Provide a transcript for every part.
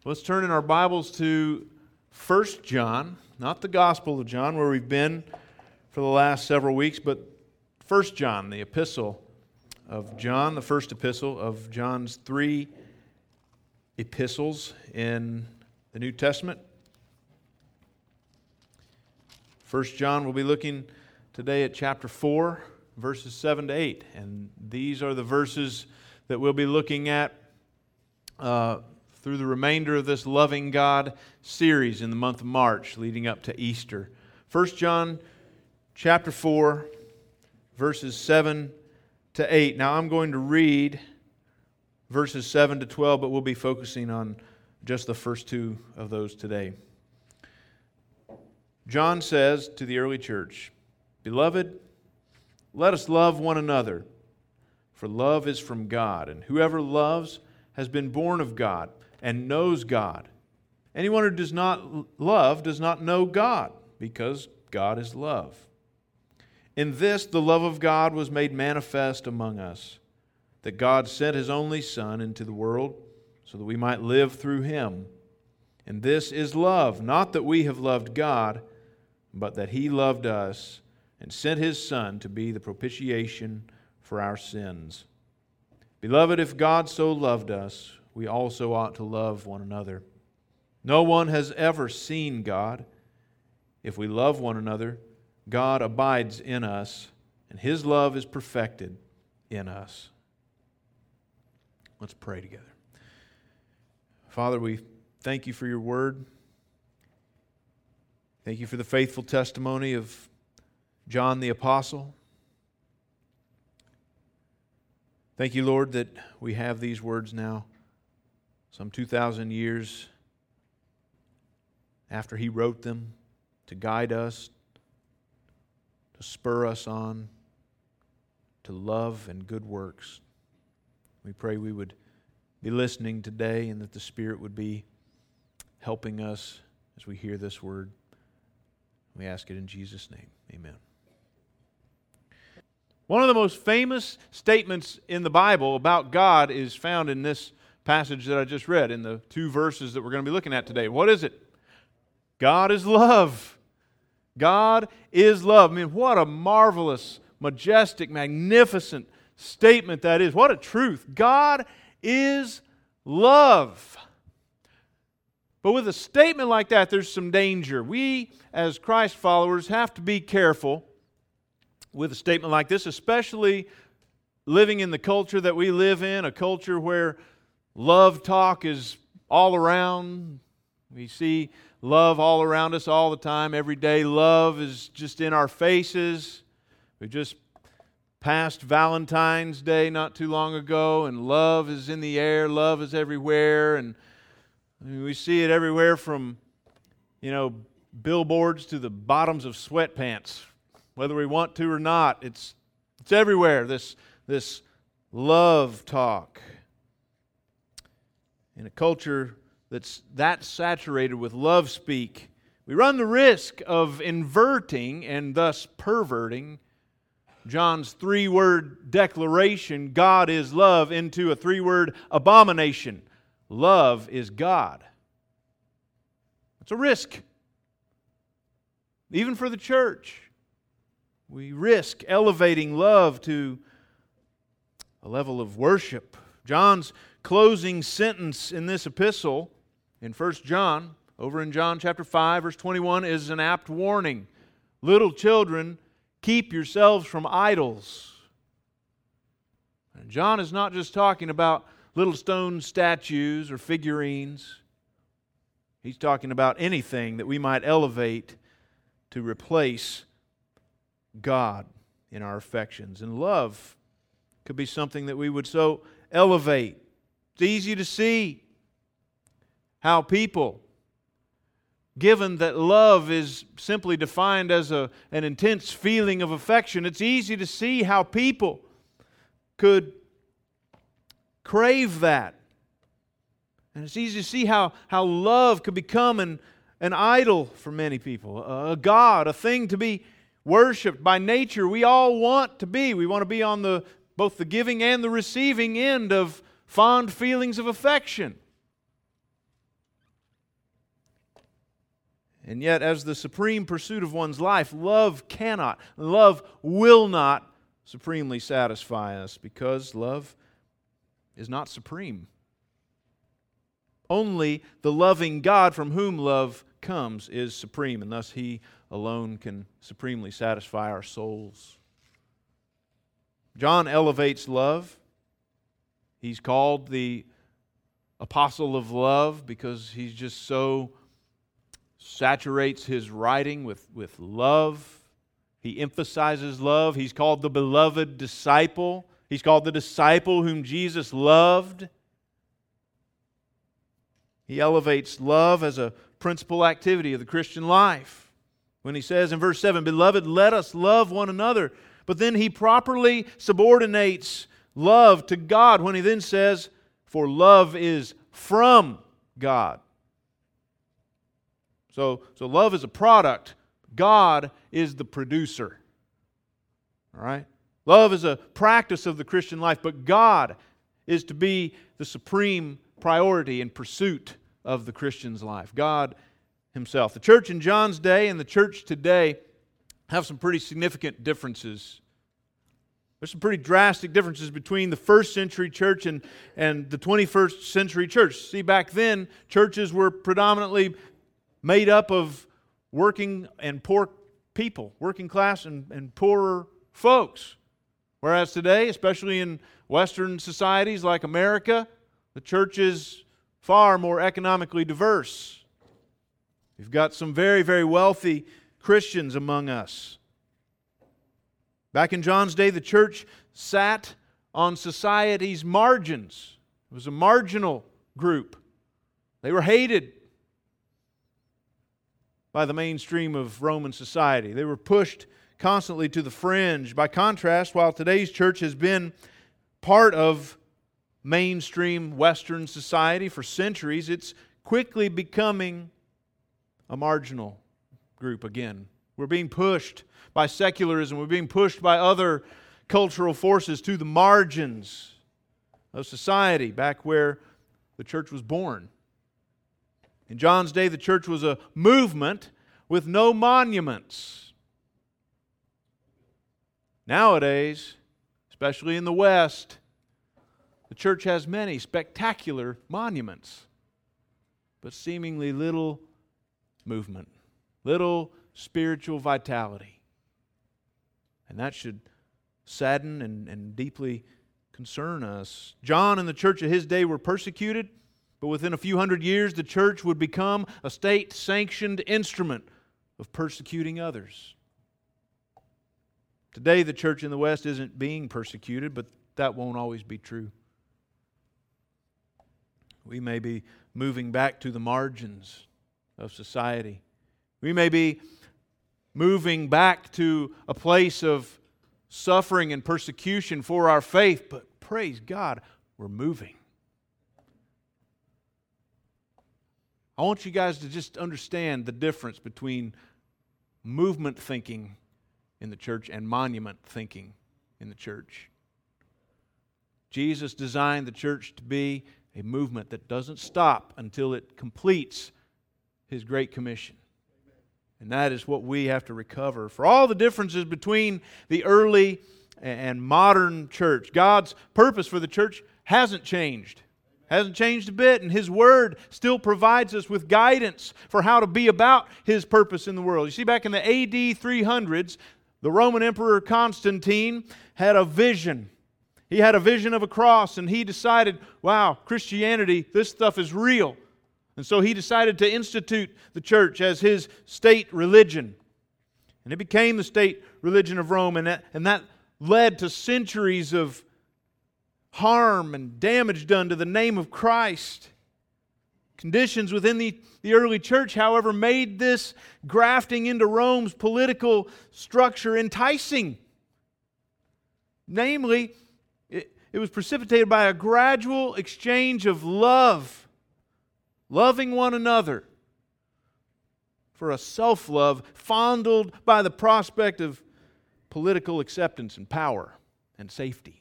Let's turn in our Bibles to 1 John, not the Gospel of John, where we've been for the last several weeks, but 1 John, the epistle of John, the first epistle of John's three epistles in the New Testament. 1 John, we'll be looking today at chapter 4, verses 7 to 8. And these are the verses that we'll be looking at through the remainder of this Loving God series in the month of March leading up to Easter. 1 John chapter 4, verses 7 to 8. Now I'm going to read verses 7 to 12, but we'll be focusing on just the first two of those today. John says to the early church, "Beloved, let us love one another, for love is from God, and whoever loves has been born of God and knows God. Anyone who does not love does not know God, because God is love. In this the love of God was made manifest among us, that God sent His only Son into the world so that we might live through Him. And this is love, not that we have loved God, but that He loved us and sent His Son to be the propitiation for our sins. Beloved, if God so loved us, we also ought to love one another. No one has ever seen God. If we love one another, God abides in us, and His love is perfected in us." Let's pray together. Father, we thank You for Your word. Thank You for the faithful testimony of John the Apostle. Thank You, Lord, that we have these words now, some 2,000 years after he wrote them, to guide us, to spur us on to love and good works. We pray we would be listening today and that the Spirit would be helping us as we hear this word. We ask it in Jesus' name. Amen. One of the most famous statements in the Bible about God is found in this passage that I just read, in the two verses that we're going to be looking at today. What is it? God is love. God is love. I mean, what a marvelous, majestic, magnificent statement that is. What a truth. God is love. But with a statement like that, there's some danger. We, as Christ followers, have to be careful with a statement like this, especially living in the culture that we live in, a culture where love talk is all around. We see love all around us all the time, every day. Love is just in our faces. We just passed Valentine's Day not too long ago, and love is in the air, love is everywhere, and we see it everywhere from, billboards to the bottoms of sweatpants, whether we want to or not. It's everywhere, this love talk. In a culture that's that saturated with love speak, we run the risk of inverting and thus perverting John's three-word declaration, God is love, into a three-word abomination. Love is God. It's a risk. Even for the church, we risk elevating love to a level of worship. John's closing sentence in this epistle, in 1 John, over in John chapter 5, verse 21, is an apt warning. Little children, keep yourselves from idols. And John is not just talking about little stone statues or figurines. He's talking about anything that we might elevate to replace God in our affections. And love could be something that we would so elevate. It's easy to see how people, given that love is simply defined as an intense feeling of affection, it's easy to see how people could crave that. And it's easy to see how love could become an idol for many people, a god, a thing to be worshipped. By nature, we all want to be. We want to be on both the giving and the receiving end of fond feelings of affection. And yet, as the supreme pursuit of one's life, love will not supremely satisfy us, because love is not supreme. Only the loving God from whom love comes is supreme, and thus He alone can supremely satisfy our souls. John elevates love. He's called the apostle of love because he's just so saturates his writing with love. He emphasizes love. He's called the beloved disciple. He's called the disciple whom Jesus loved. He elevates love as a principal activity of the Christian life. When he says in verse 7, "Beloved, let us love one another." But then he properly subordinates love to God when he then says, "For love is from God." So love is a product. God is the producer. All right? Love is a practice of the Christian life, but God is to be the supreme priority and pursuit of the Christian's life. God Himself. The church in John's day and the church today have some pretty significant differences. There's some pretty drastic differences between the first century church and the 21st century church. See, back then, churches were predominantly made up of working and poor people, working class and poorer folks. Whereas today, especially in Western societies like America, the church is far more economically diverse. We've got some very, very wealthy Christians among us. Back in John's day, the church sat on society's margins. It was a marginal group. They were hated by the mainstream of Roman society. They were pushed constantly to the fringe. By contrast, while today's church has been part of mainstream Western society for centuries, it's quickly becoming a marginal group again. We're being pushed by secularism. We're being pushed by other cultural forces to the margins of society, back where the church was born. In John's day, the church was a movement with no monuments. Nowadays, especially in the West, the church has many spectacular monuments, but seemingly little movement, little spiritual vitality. And that should sadden and deeply concern us. John and the church of his day were persecuted, but within a few hundred years, the church would become a state-sanctioned instrument of persecuting others. Today, the church in the West isn't being persecuted, but that won't always be true. We may be moving back to the margins of society. We may be moving back to a place of suffering and persecution for our faith, but praise God, we're moving. I want you guys to just understand the difference between movement thinking in the church and monument thinking in the church. Jesus designed the church to be a movement that doesn't stop until it completes His Great Commission. And that is what we have to recover. For all the differences between the early and modern church, God's purpose for the church hasn't changed. Hasn't changed a bit, and His Word still provides us with guidance for how to be about His purpose in the world. You see, back in the AD 300s, the Roman Emperor Constantine had a vision. He had a vision of a cross, and he decided, wow, Christianity, this stuff is real. And so he decided to institute the church as his state religion. And it became the state religion of Rome, and that led to centuries of harm and damage done to the name of Christ. Conditions within the early church, however, made this grafting into Rome's political structure enticing. Namely, it was precipitated by a gradual exchange of love, loving one another, for a self-love fondled by the prospect of political acceptance and power and safety.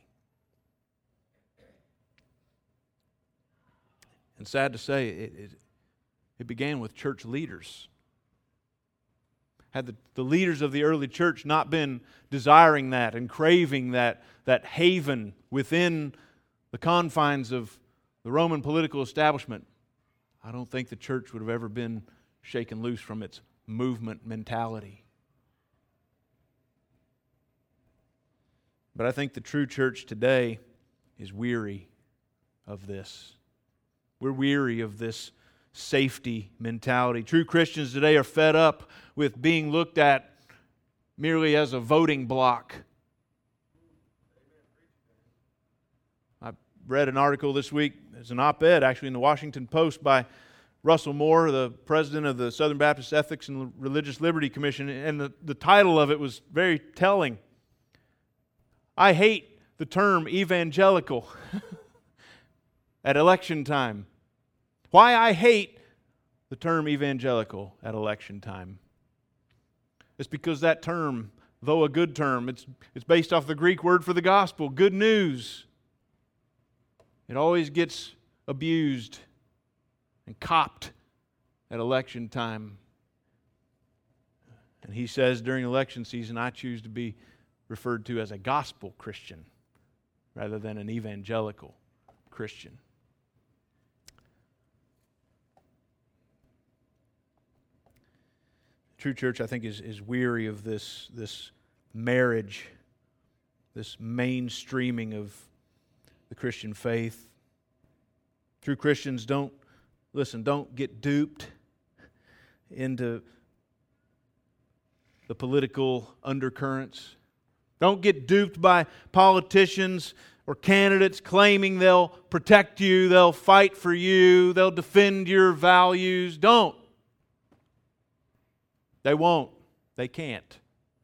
And sad to say, it began with church leaders Had the leaders of the early church not been desiring that and craving that haven within the confines of the Roman political establishment, I don't think the church would have ever been shaken loose from its movement mentality. But I think the true church today is weary of this. We're weary of this safety mentality. True Christians today are fed up with being looked at merely as a voting bloc. I read an article this week, it's an op-ed actually in the Washington Post by Russell Moore, the president of the Southern Baptist Ethics and Religious Liberty Commission, and the title of it was very telling. I hate the term evangelical at election time. Why I hate the term evangelical at election time? It's because that term, though a good term, it's based off the Greek word for the gospel, good news. It always gets abused and copped at election time. And he says during election season, I choose to be referred to as a gospel Christian rather than an evangelical Christian. True church, I think, is weary of this marriage, this mainstreaming of the Christian faith. True Christians don't get duped into the political undercurrents. Don't get duped by politicians or candidates claiming they'll protect you, they'll fight for you, they'll defend your values. Don't. They won't. They can't.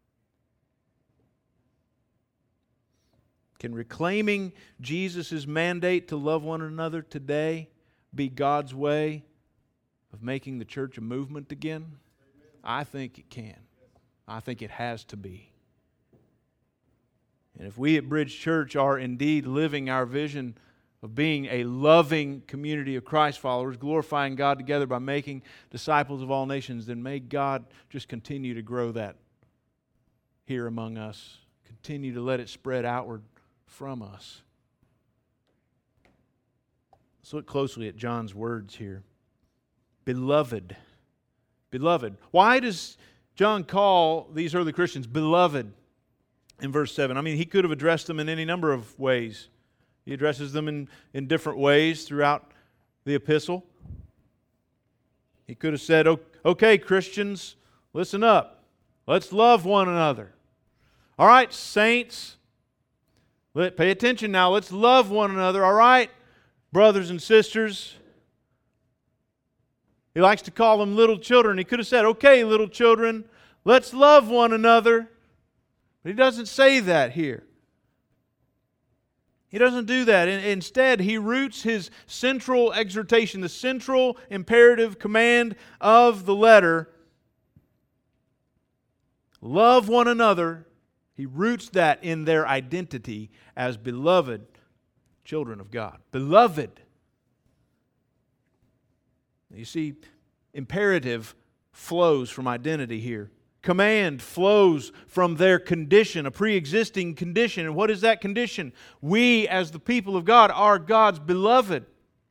Can reclaiming Jesus' mandate to love one another today be God's way of making the church a movement again? I think it can. I think it has to be. And if we at Bridge Church are indeed living our vision of being a loving community of Christ followers, glorifying God together by making disciples of all nations, then may God just continue to grow that here among us. Continue to let it spread outward from us. Let's look closely at John's words here. Beloved. Beloved. Why does John call these early Christians beloved in verse 7? I mean, he could have addressed them in any number of ways. He addresses them in different ways throughout the epistle. He could have said, okay, Christians, listen up. Let's love one another. All right, saints, pay attention now. Let's love one another. All right, brothers and sisters. He likes to call them little children. He could have said, okay, little children, let's love one another. But he doesn't say that here. He doesn't do that. Instead, he roots his central exhortation, the central imperative command of the letter, love one another. He roots that in their identity as beloved children of God. Beloved. You see, imperative flows from identity here. Command flows from their condition, a pre-existing condition. And what is that condition? We, as the people of God, are God's beloved.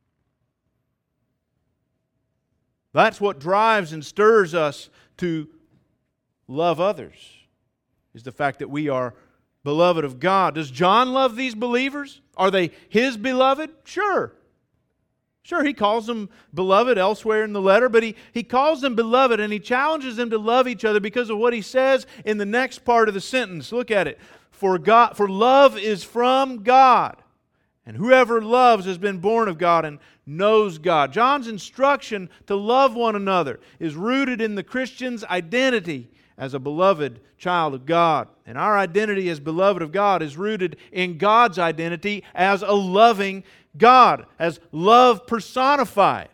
That's what drives and stirs us to love others, is the fact that we are beloved of God. Does John love these believers? Are they his beloved? Sure. Sure, he calls them beloved elsewhere in the letter, but he calls them beloved and he challenges them to love each other because of what he says in the next part of the sentence. Look at it. For love is from God, and whoever loves has been born of God and knows God. John's instruction to love one another is rooted in the Christian's identity as a beloved child of God. And our identity as beloved of God is rooted in God's identity as a loving God, as love personified.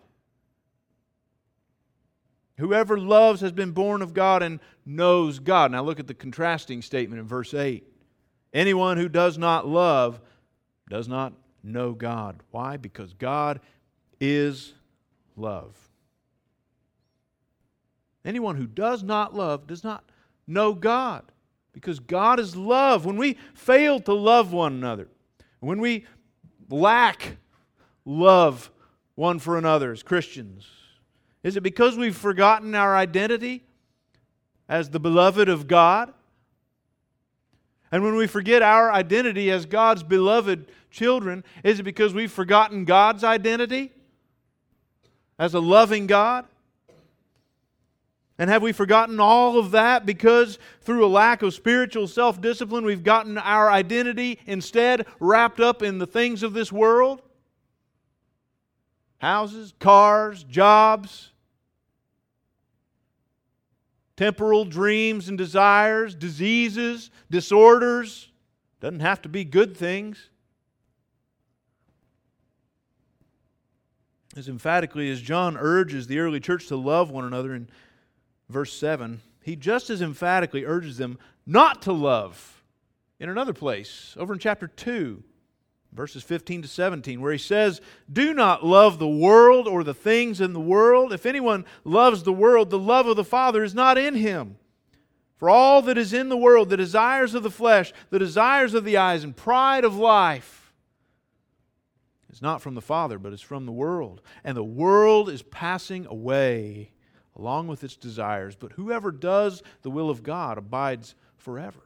Whoever loves has been born of God and knows God. Now look at the contrasting statement in verse 8. Anyone who does not love does not know God. Why? Because God is love. Anyone who does not love does not know God, because God is love. When we fail to love one another, when we lack love one for another as Christians, is it because we've forgotten our identity as the beloved of God? And when we forget our identity as God's beloved children, is it because we've forgotten God's identity as a loving God? And have we forgotten all of that because through a lack of spiritual self-discipline we've gotten our identity instead wrapped up in the things of this world? Houses, cars, jobs, temporal dreams and desires, diseases, disorders. Doesn't have to be good things. As emphatically as John urges the early church to love one another in verse 7, he just as emphatically urges them not to love in another place, over in chapter 2, verses 15 to 17, where he says, "Do not love the world or the things in the world. If anyone loves the world, the love of the Father is not in him. For all that is in the world, the desires of the flesh, the desires of the eyes, and pride of life, is not from the Father, but is from the world. And the world is passing away along with its desires, but whoever does the will of God abides forever."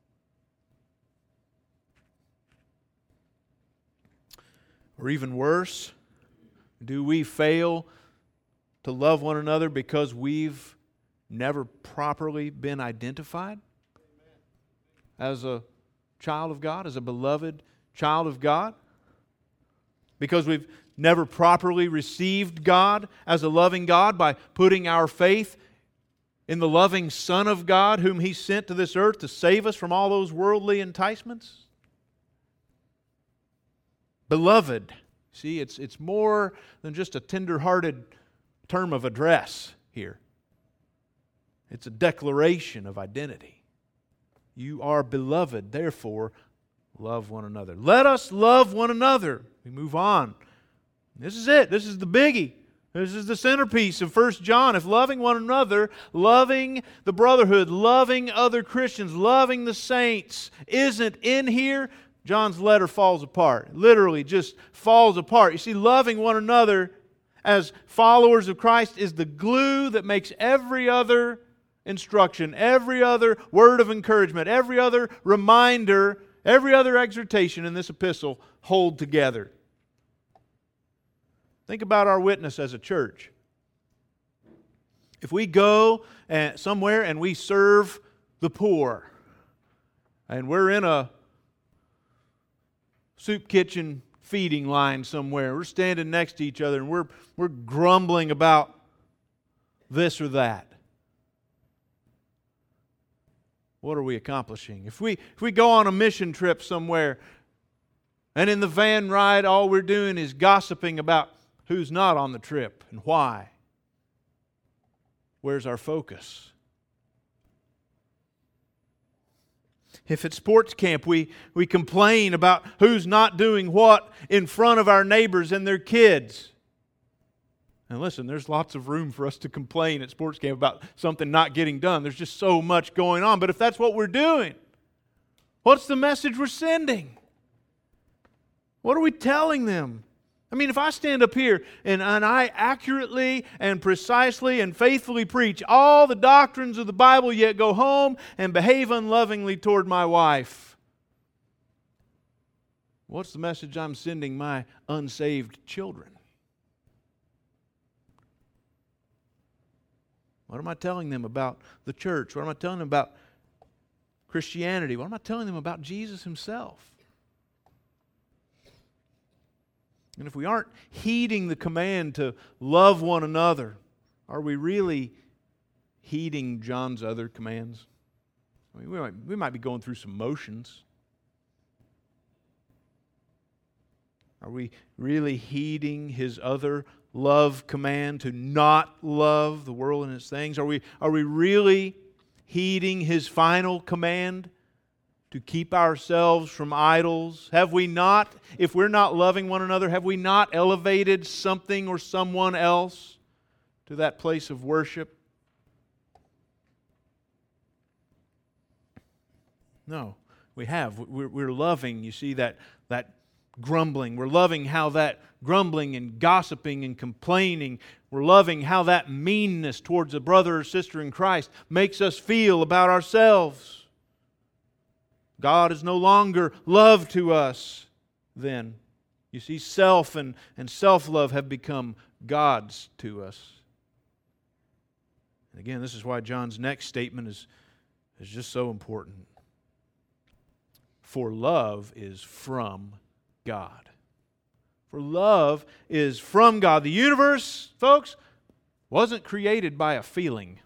Or even worse, do we fail to love one another because we've never properly been identified as a child of God, as a beloved child of God? Because we've never properly received God as a loving God by putting our faith in the loving Son of God whom He sent to this earth to save us from all those worldly enticements? Beloved, see, it's more than just a tender-hearted term of address here. It's a declaration of identity. You are beloved, therefore love one another. Let us love one another. We move on. This is it. This is the biggie. This is the centerpiece of 1 John. If loving one another, loving the brotherhood, loving other Christians, loving the saints isn't in here, John's letter falls apart. Literally just falls apart. You see, loving one another as followers of Christ is the glue that makes every other instruction, every other word of encouragement, every other reminder, every other exhortation in this epistle hold together. Think about our witness as a church. If we go somewhere and we serve the poor, and we're in a soup kitchen feeding line somewhere, we're standing next to each other and we're grumbling about this or that, what are we accomplishing? If we go on a mission trip somewhere and in the van ride all we're doing is gossiping about who's not on the trip and why, where's our focus? If at sports camp we complain about who's not doing what in front of our neighbors and their kids. And listen, there's lots of room for us to complain at sports camp about something not getting done. There's just so much going on. But if that's what we're doing, what's the message we're sending? What are we telling them? I mean, if I stand up here and I accurately and precisely and faithfully preach all the doctrines of the Bible, yet go home and behave unlovingly toward my wife, what's the message I'm sending my unsaved children? What am I telling them about the church? What am I telling them about Christianity? What am I telling them about Jesus Himself? And if we aren't heeding the command to love one another, are we really heeding John's other commands? I mean, we might be going through some motions. Are we really heeding his other love command to not love the world and its things? Are we really heeding his final command to keep ourselves from idols? Have we not, if we're not loving one another, have we not elevated something or someone else to that place of worship? No, we have. We're loving, you see, that grumbling. We're loving how that grumbling and gossiping and complaining, we're loving how that meanness towards a brother or sister in Christ makes us feel about ourselves. God is no longer love to us then. You see, self and self-love have become gods to us. And again, this is why John's next statement is just so important. For love is from God. For love is from God. The universe, folks, wasn't created by a feeling.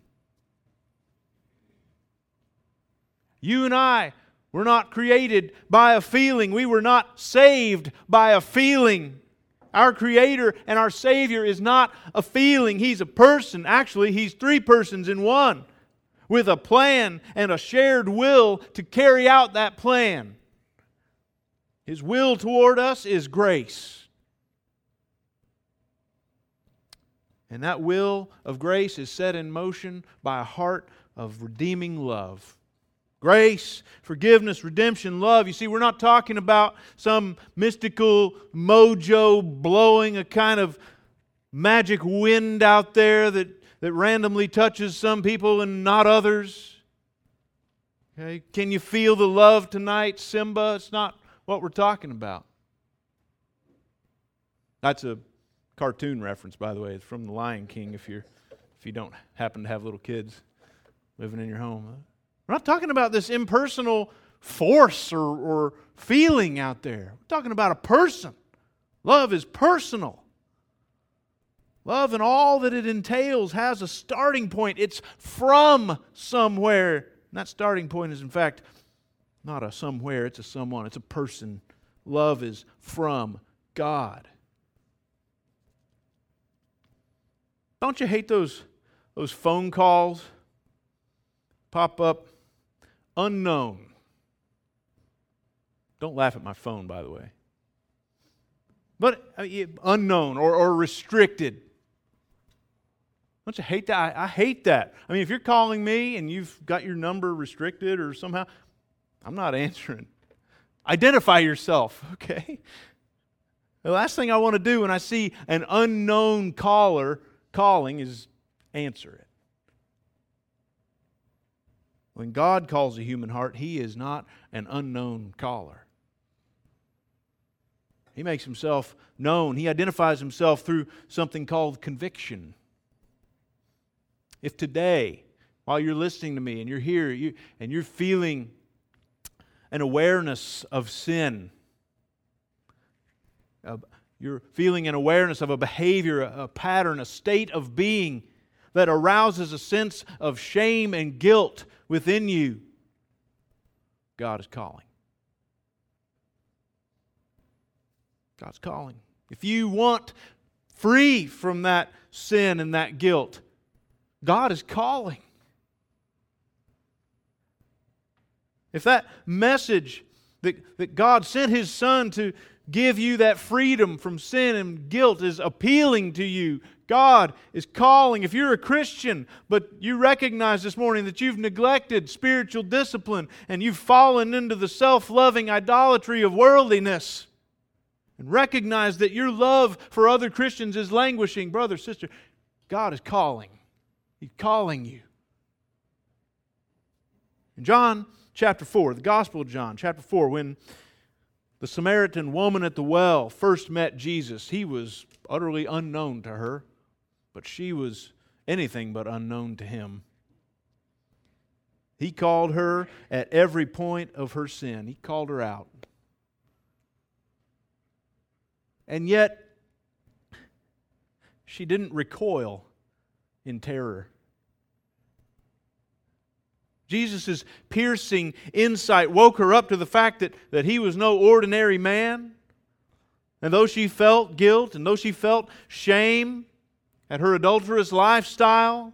You and I were not created by a feeling. We were not saved by a feeling. Our Creator and our Savior is not a feeling. He's a person. Actually, He's three persons in one, with a plan and a shared will to carry out that plan. His will toward us is grace. And that will of grace is set in motion by a heart of redeeming love. Grace, forgiveness, redemption, love. You see, we're not talking about some mystical mojo blowing a kind of magic wind out there that randomly touches some people and not others. Okay? Can you feel the love tonight, Simba? It's not what we're talking about. That's a cartoon reference, by the way. It's from The Lion King if you don't happen to have little kids living in your home. We're not talking about this impersonal force or feeling out there. We're talking about a person. Love is personal. Love and all that it entails has a starting point. It's from somewhere. And that starting point is, in fact, not a somewhere, it's a someone, it's a person. Love is from God. Don't you hate those phone calls? Pop up, unknown. Don't laugh at my phone, by the way. But unknown or restricted. Don't you hate that? I hate that. I mean, if you're calling me and you've got your number restricted or somehow, I'm not answering. Identify yourself, okay? The last thing I want to do when I see an unknown caller calling is answer it. When God calls a human heart, He is not an unknown caller. He makes Himself known. He identifies Himself through something called conviction. If today, while you're listening to me and you're here and you're feeling an awareness of sin, you're feeling an awareness of a behavior, a pattern, a state of being that arouses a sense of shame and guilt within you, God is calling. God's calling. If you want free from that sin and that guilt, God is calling. If that message that God sent His Son to give you that freedom from sin and guilt is appealing to you, God is calling. If you're a Christian, but you recognize this morning that you've neglected spiritual discipline and you've fallen into the self-loving idolatry of worldliness, and recognize that your love for other Christians is languishing, brother, sister, God is calling. He's calling you. In John chapter 4, the Gospel of John, chapter 4, when the Samaritan woman at the well first met Jesus, He was utterly unknown to her, but she was anything but unknown to Him. He called her at every point of her sin. He called her out. And yet, she didn't recoil in terror. Jesus' piercing insight woke her up to the fact that He was no ordinary man. And though she felt guilt and though she felt shame at her adulterous lifestyle,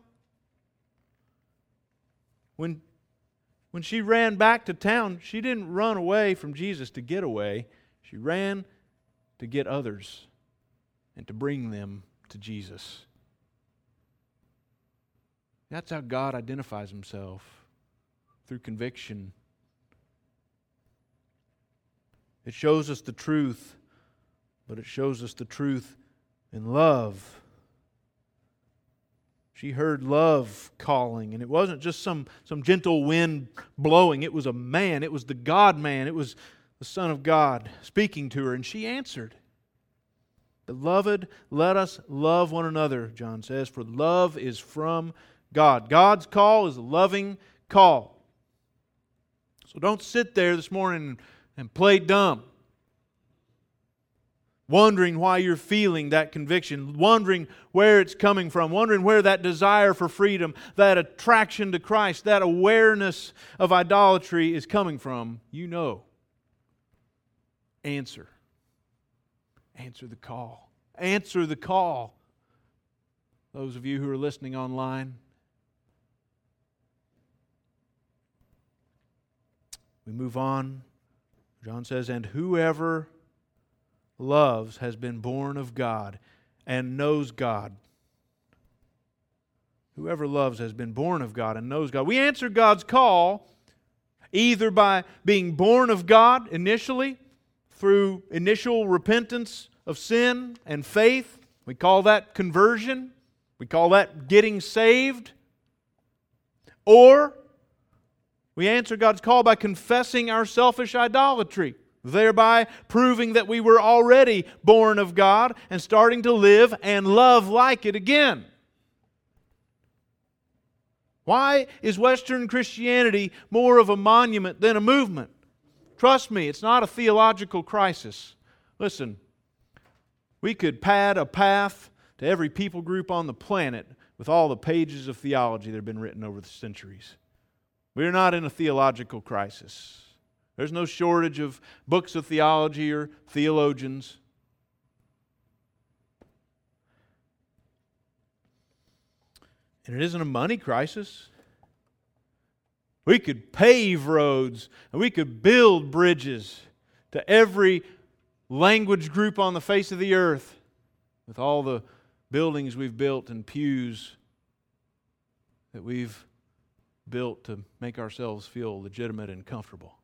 when she ran back to town, she didn't run away from Jesus to get away. She ran to get others and to bring them to Jesus. That's how God identifies Himself, through conviction It shows us the truth, but it shows us the truth in love. She heard love calling, and it wasn't just some gentle wind blowing. It was a man. It was the God-man. It was the Son of God speaking to her, and she answered. Beloved, let us love one another, John says, for love is from God. God's call is a loving call. So don't sit there this morning and play dumb, wondering why you're feeling that conviction, wondering where it's coming from, wondering where that desire for freedom, that attraction to Christ, that awareness of idolatry is coming from. You know. Answer. Answer the call. Answer the call. Those of you who are listening online, we move on. John says, and whoever loves has been born of God and knows God. Whoever loves has been born of God and knows God. We answer God's call either by being born of God initially, through initial repentance of sin and faith. We call that conversion. We call that getting saved. Or we answer God's call by confessing our selfish idolatry, thereby proving that we were already born of God and starting to live and love like it again. Why is Western Christianity more of a monument than a movement? Trust me, it's not a theological crisis. Listen, we could pad a path to every people group on the planet with all the pages of theology that have been written over the centuries. We're not in a theological crisis. There's no shortage of books of theology or theologians. And it isn't a money crisis. We could pave roads and we could build bridges to every language group on the face of the earth with all the buildings we've built and pews that we've built to make ourselves feel legitimate and comfortable.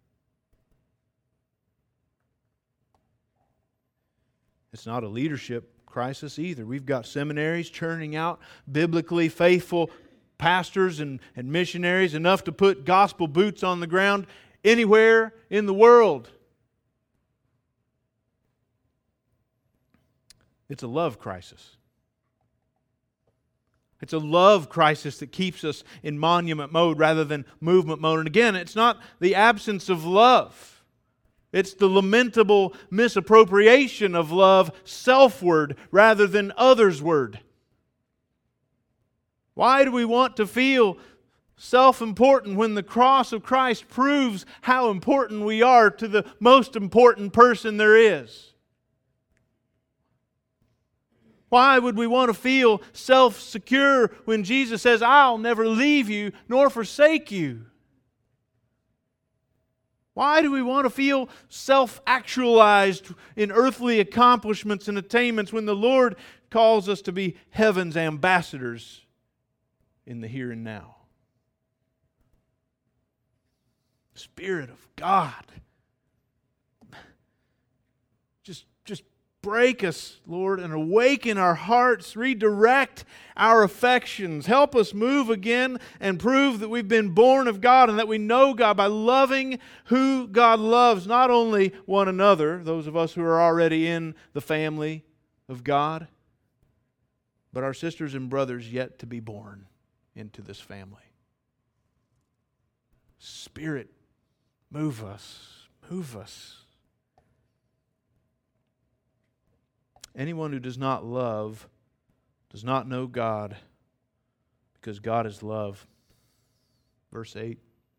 It's not a leadership crisis either. We've got seminaries churning out biblically faithful pastors and missionaries, enough to put gospel boots on the ground anywhere in the world. It's a love crisis. It's a love crisis that keeps us in monument mode rather than movement mode. And again, it's not the absence of love. It's the lamentable misappropriation of love self-ward rather than others-ward. Why do we want to feel self-important when the cross of Christ proves how important we are to the most important person there is? Why would we want to feel self-secure when Jesus says, I'll never leave you nor forsake you? Why do we want to feel self-actualized in earthly accomplishments and attainments when the Lord calls us to be heaven's ambassadors in the here and now? Spirit of God, just break us, Lord, and awaken our hearts, redirect our affections. Help us move again and prove that we've been born of God and that we know God by loving who God loves, not only one another, those of us who are already in the family of God, but our sisters and brothers yet to be born into this family. Spirit, move us, move us. Anyone who does not love does not know God, because God is love. Verse 8.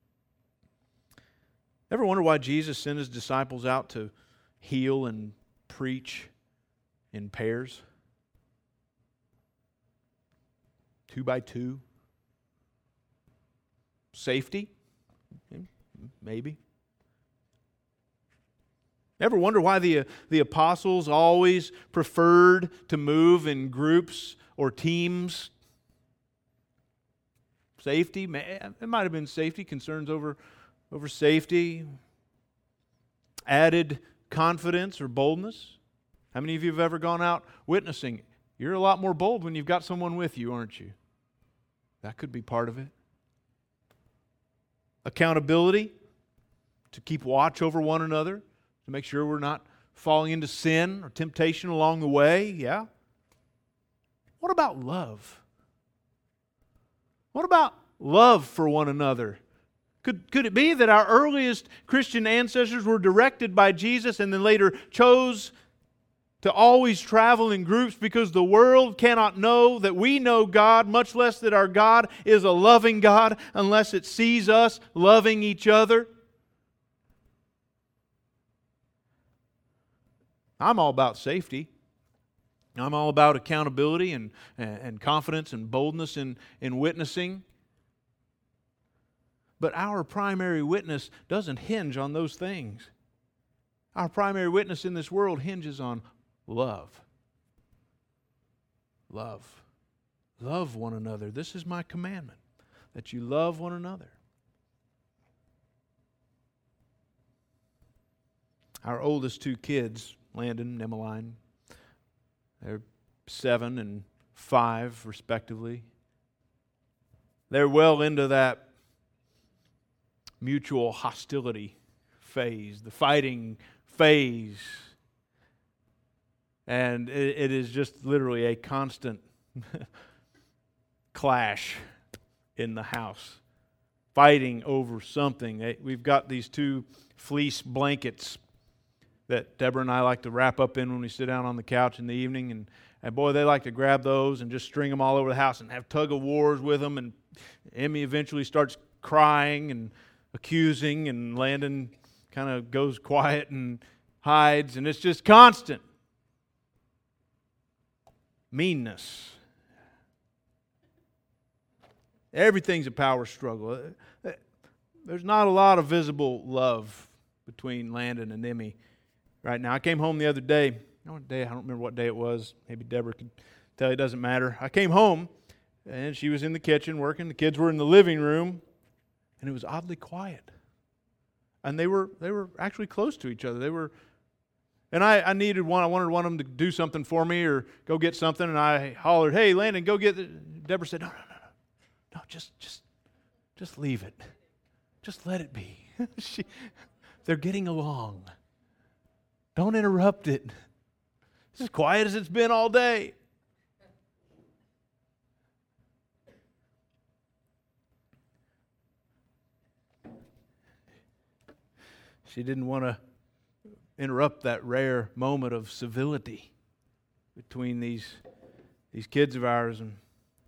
Ever wonder why Jesus sent His disciples out to heal and preach in pairs? 2 by 2? Safety? Maybe. Ever wonder why the apostles always preferred to move in groups or teams? Safety? It might have been safety, concerns over safety. Added confidence or boldness? How many of you have ever gone out witnessing? You're a lot more bold when you've got someone with you, aren't you? That could be part of it. Accountability, to keep watch over one another, to make sure we're not falling into sin or temptation along the way. Yeah. What about love? What about love for one another? Could it be that our earliest Christian ancestors were directed by Jesus and then later chose to always travel in groups because the world cannot know that we know God, much less that our God is a loving God, unless it sees us loving each other? I'm all about safety. I'm all about accountability and confidence and boldness in witnessing. But our primary witness doesn't hinge on those things. Our primary witness in this world hinges on love. Love. Love one another. This is my commandment, that you love one another. Our oldest two kids, Landon and Emmeline, they're 7 and 5 respectively. They're well into that mutual hostility phase, the fighting phase. And it is just literally a constant clash in the house, fighting over something. We've got these 2 fleece blankets that Deborah and I like to wrap up in when we sit down on the couch in the evening. And boy, they like to grab those and just string them all over the house and have tug of wars with them. And Emmy eventually starts crying and accusing, and Landon kind of goes quiet and hides, and it's just constant meanness. Everything's a power struggle. There's not a lot of visible love between Landon and Emmy right now. I came home the other day. I don't remember what day it was. Maybe Deborah could tell you. It doesn't matter. I came home, and she was in the kitchen working. The kids were in the living room, and it was oddly quiet. And they were actually close to each other. And I needed one. I wanted one of them to do something for me or go get something. And I hollered, "Hey, Landon, go get it." Deborah said, "No, just leave it. Just let it be." They're getting along. Don't interrupt it. It's as quiet as it's been all day. She didn't want to interrupt that rare moment of civility between these kids of ours. And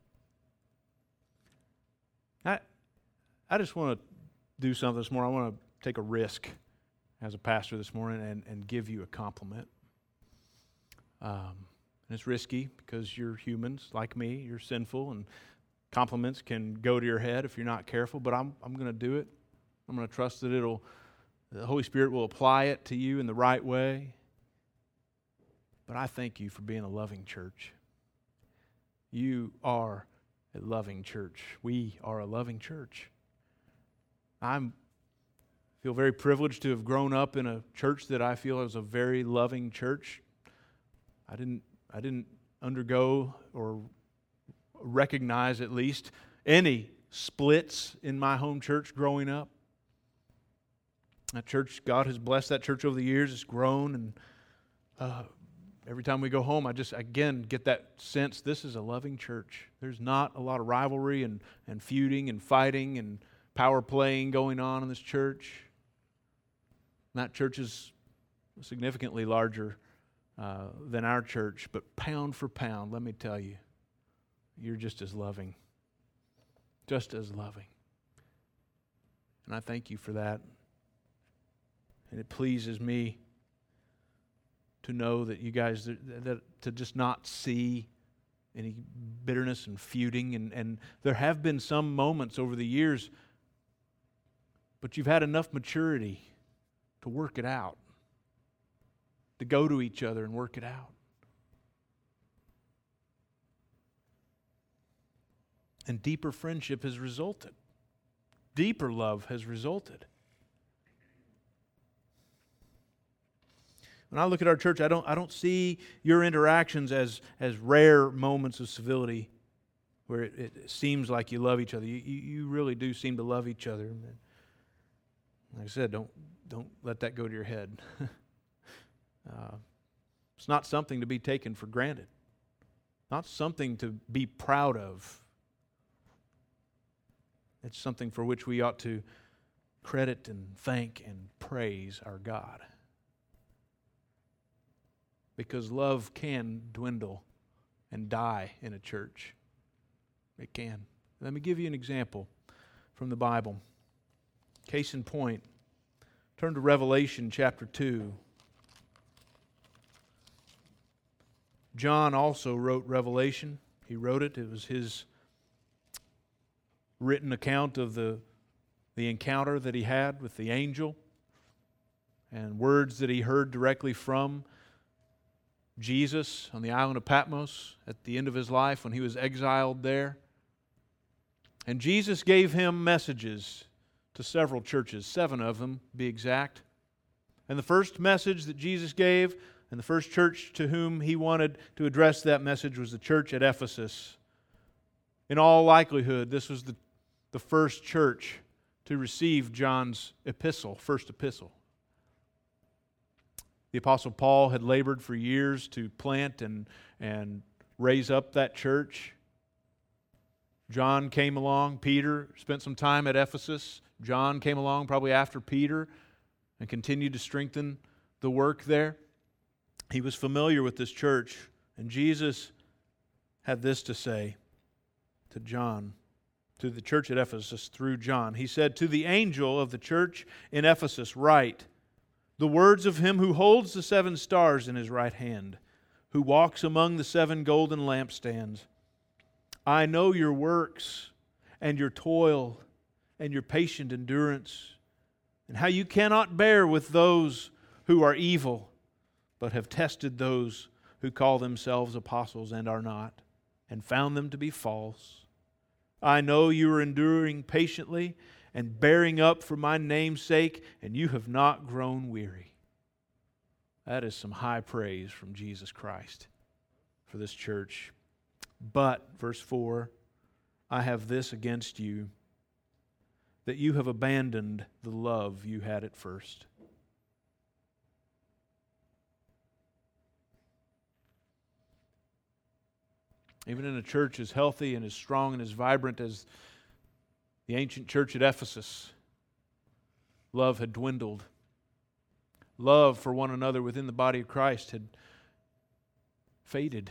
I just want to do something this morning. I want to take a risk as a pastor this morning and give you a compliment. And it's risky because you're humans like me. You're sinful, and compliments can go to your head if you're not careful. But I'm going to do it. I'm going to trust that the Holy Spirit will apply it to you in the right way. But I thank you for being a loving church. You are a loving church. We are a loving church. I feel very privileged to have grown up in a church that I feel is a very loving church. I didn't undergo or recognize at least any splits in my home church growing up. That church, God has blessed that church over the years. It's grown, and every time we go home, I just, again, get that sense this is a loving church. There's not a lot of rivalry and feuding and fighting and power playing going on in this church. And that church is significantly larger than our church, but pound for pound, let me tell you, you're just as loving. Just as loving. And I thank you for that. And it pleases me to know that you guys, that to just not see any bitterness and feuding. And there have been some moments over the years, but you've had enough maturity to work it out, to go to each other and work it out. And deeper friendship has resulted. Deeper love has resulted. When I look at our church, I don't see your interactions as rare moments of civility where it seems like you love each other. You really do seem to love each other. Like I said, don't let that go to your head. It's not something to be taken for granted. Not something to be proud of. It's something for which we ought to credit and thank and praise our God. Because love can dwindle and die in a church. It can. Let me give you an example from the Bible. Case in point, turn to Revelation chapter 2. John also wrote Revelation. He wrote it. It was his written account of the encounter that he had with the angel and words that he heard directly from Jesus on the island of Patmos at the end of his life when he was exiled there. And Jesus gave him messages to several churches, 7 of them, to be exact. And the first message that Jesus gave, and the first church to whom he wanted to address that message, was the church at Ephesus. In all likelihood, this was the first church to receive John's epistle, first epistle. The Apostle Paul had labored for years to plant and raise up that church. John came along. Peter spent some time at Ephesus. John came along probably after Peter and continued to strengthen the work there. He was familiar with this church, and Jesus had this to say to John, to the church at Ephesus through John. He said, "To the angel of the church in Ephesus write, the words of him who holds the 7 stars in his right hand, who walks among the 7 golden lampstands. I know your works and your toil and your patient endurance, and how you cannot bear with those who are evil, but have tested those who call themselves apostles and are not, and found them to be false. I know you are enduring patiently and bearing up for my name's sake, and you have not grown weary." That is some high praise from Jesus Christ for this church. "But," verse 4, "I have this against you, that you have abandoned the love you had at first." Even in a church as healthy and as strong and as vibrant as the ancient church at Ephesus, love had dwindled. Love for one another within the body of Christ had faded.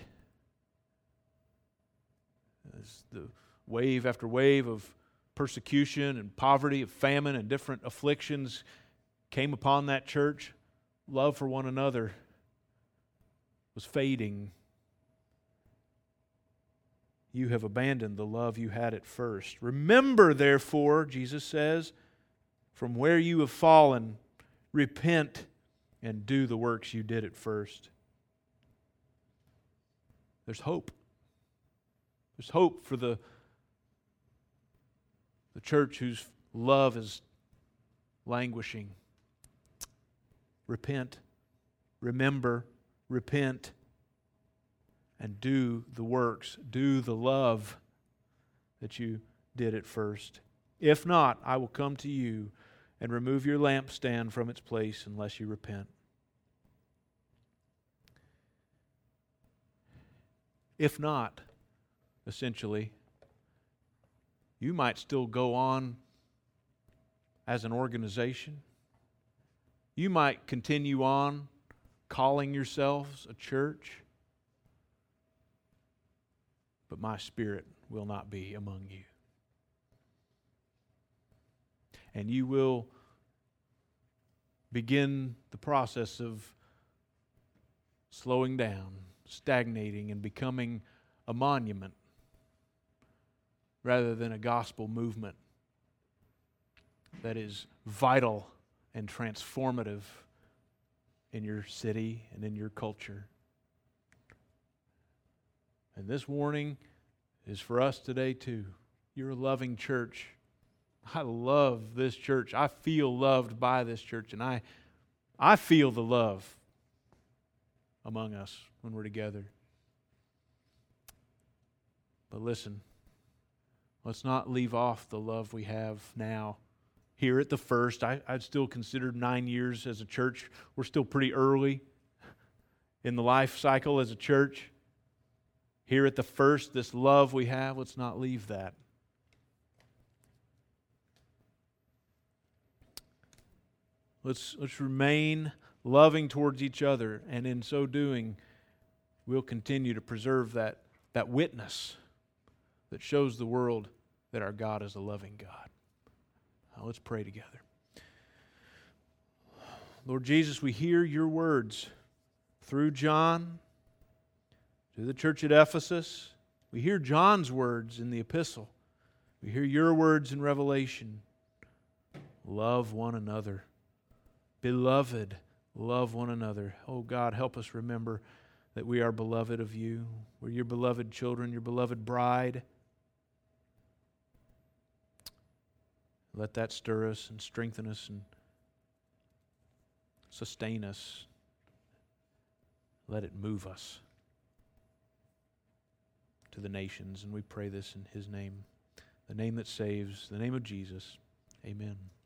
As the wave after wave of persecution and poverty, of famine and different afflictions came upon that church, love for one another was fading. You have abandoned the love you had at first. Remember, therefore, Jesus says, from where you have fallen, repent and do the works you did at first. There's hope. There's hope for the church whose love is languishing. Repent, remember, repent, and do the works, do the love that you did at first. If not, I will come to you and remove your lampstand from its place unless you repent. If not, essentially, you might still go on as an organization. You might continue on calling yourselves a church, but my Spirit will not be among you. And you will begin the process of slowing down, stagnating, and becoming a monument rather than a gospel movement that is vital and transformative in your city and in your culture. And this warning is for us today too. You're a loving church. I love this church. I feel loved by this church, and I feel the love among us when we're together. But listen, let's not leave off the love we have now. Here at the First, I'd still consider 9 years as a church. We're still pretty early in the life cycle as a church. Here at the First, this love we have, let's not leave that. Let's remain loving towards each other, and in so doing, we'll continue to preserve that witness that shows the world that our God is a loving God. Now let's pray together. Lord Jesus, we hear your words through John to the church at Ephesus. We hear John's words in the epistle. We hear your words in Revelation. Love one another. Beloved, love one another. Oh God, help us remember that we are beloved of you. We're your beloved children, your beloved bride. Let that stir us and strengthen us and sustain us. Let it move us to the nations. And we pray this in His name, the name that saves, the name of Jesus. Amen.